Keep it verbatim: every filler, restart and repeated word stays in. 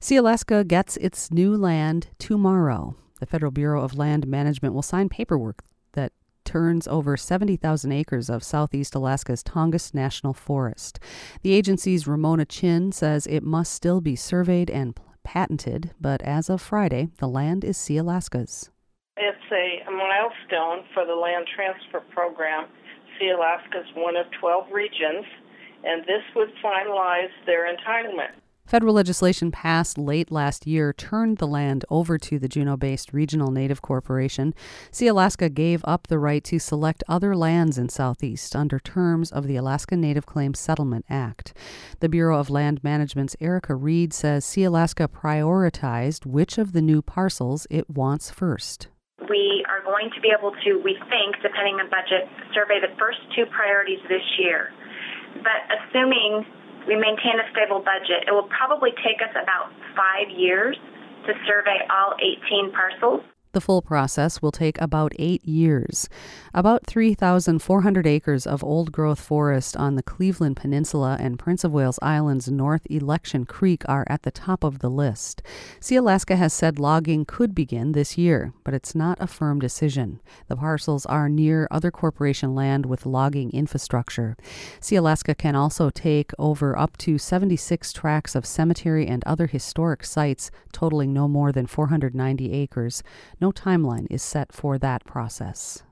Sealaska gets its new land tomorrow. The Federal Bureau of Land Management will sign paperwork that turns over seventy thousand acres of southeast Alaska's Tongass National Forest. The agency's Ramona Chin says it must still be surveyed and patented, but as of Friday, the land is Sealaska's. It's a, a milestone for the land transfer program. Sealaska is one of twelve regions, and this would finalize their entitlement. Federal legislation passed late last year turned the land over to the Juneau-based Regional Native Corporation. Sealaska gave up the right to select other lands in Southeast under terms of the Alaska Native Claims Settlement Act. The Bureau of Land Management's Erica Reed says Sealaska prioritized which of the new parcels it wants first. We are going to be able to, we think, depending on budget, survey the first two priorities this year. But assuming we maintain a stable budget, it will probably take us about five years to survey all eighteen parcels. The full process will take about eight years. About three thousand four hundred acres of old-growth forest on the Cleveland Peninsula and Prince of Wales Island's North Election Creek are at the top of the list. Sealaska has said logging could begin this year, but it's not a firm decision. The parcels are near other corporation land with logging infrastructure. Sealaska can also take over up to seventy-six tracts of cemetery and other historic sites, totaling no more than four hundred ninety acres. No timeline is set for that process.